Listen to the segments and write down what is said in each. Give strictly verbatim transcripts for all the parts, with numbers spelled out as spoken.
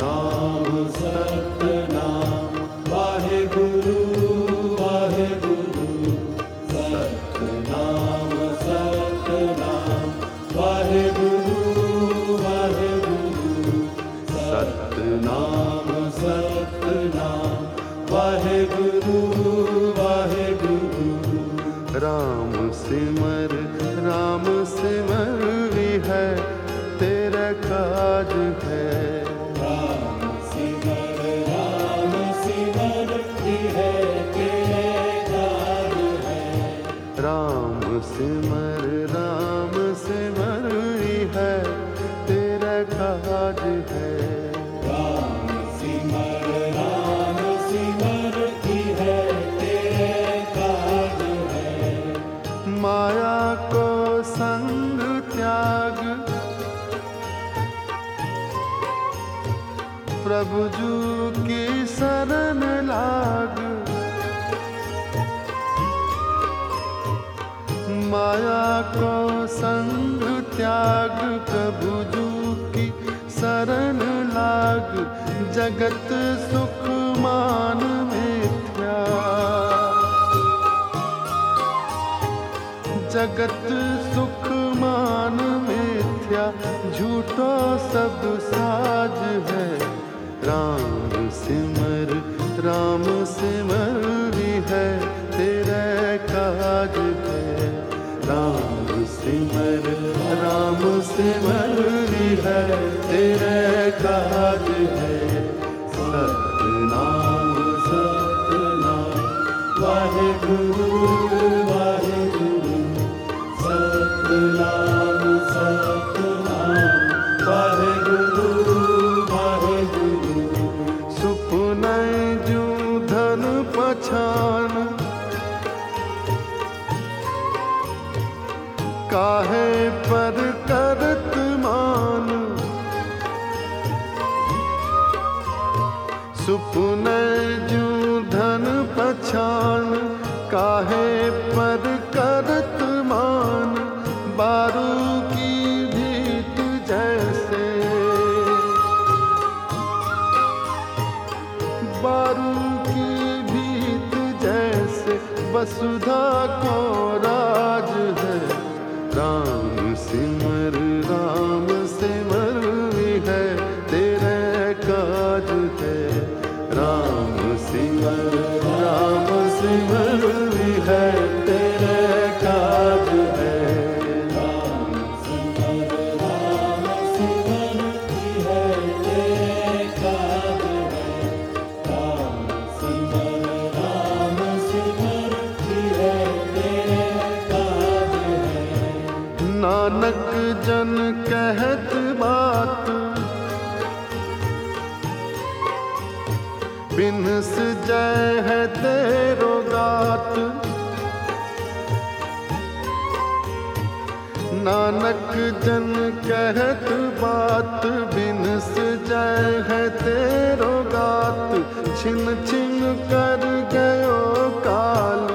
सतनाम सतनाम वाहेगुरु वाहेगुरु सतनाम सतनाम वाहेगुरु वाहेगुरु सतनाम सतनाम वाहेगुरु वाहेगुरु। राम सिमर राम सिमर है तेरा काज है। राम सिमर राम सिमर है तेरे काज है। राम सिमर राम सिमर है तेरा काज है। राम सिमर राम सिमर है तेरे काज है। माया को संग त्याग प्रभु जू की शरण लाग। माया को संग त्याग प्रभु जू की शरण लाग। जगत सुख मान मिथ्या जगत सुख मान मिथ्या झूठो सब साज है। राम सिमर राम सिमर है तेरा काज है। राम सिमर राम सिमर है तेरा काज है। सतनाम सतनाम वाहेगुरु वाहेगुरु सतनाम सतनाम वाहेगुरु वाहेगुरु। सुपने जू धन पछान काहे पर करत मान। सुपने जू धन पछान काहे पर करत मान। बारू की भीत जैसे बारू की भीत जैसे वसुधा को राज है। राम सिमर राम सिमर है तेरे काज है। राम सिमर राम सिमर है तेरे काज है। राम सिमर राम सिमर है तेरे काज है। राम सिमर राम सिमर है तेरे काज है। नानक जन कहत बात बिनस जय है तेरो गात। नानक जन कहत बात बिनस जय है तेरो गात। छिन छिन कर गयो काल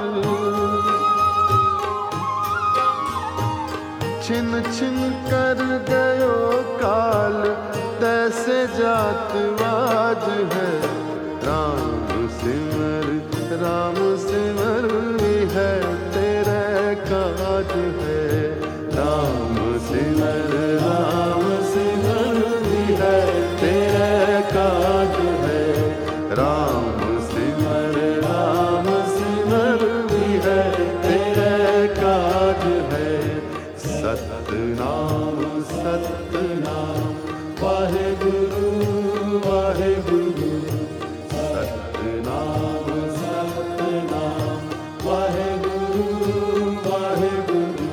छिन छिन कर गयो काल तैसे जातवाज है। राम सिमर राम सिमर है तेरा काज है। राम सिमर राम सिमर है तेरा काज है। राम सिमर राम सिमर है तेरा काज है। सतनाम सतनाम वाहेगुरु वाहेगुरु सतनाम सतनाम वाहेगुरु वाहेगुरु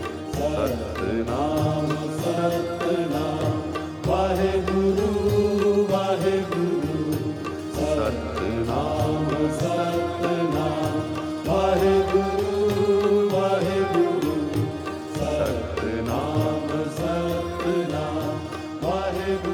सतनाम सतनाम वाहेगुरु वाहेगुरु सतनाम सतनाम वाहेगुरु वाहेगुरु सतनाम सतनाम वाहेगुरु।